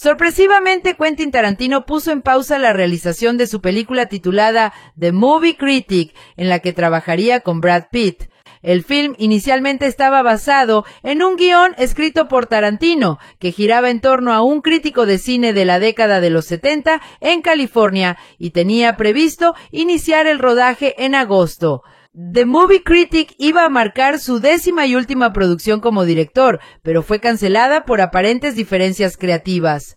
Sorpresivamente, Quentin Tarantino puso en pausa la realización de su película titulada The Movie Critic, en la que trabajaría con Brad Pitt. El film inicialmente estaba basado en un guión escrito por Tarantino, que giraba en torno a un crítico de cine de la década de los 70 en California, y tenía previsto iniciar el rodaje en agosto. The Movie Critic iba a marcar su 10ª y última producción como director, pero fue cancelada por aparentes diferencias creativas.